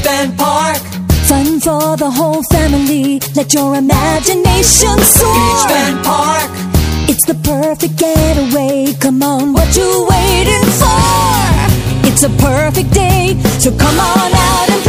Bend Park. Fun for the whole family. Let your imagination soar. Beach Bend Park. It's the perfect getaway. Come on, what you waiting for? It's a perfect day, so come on out and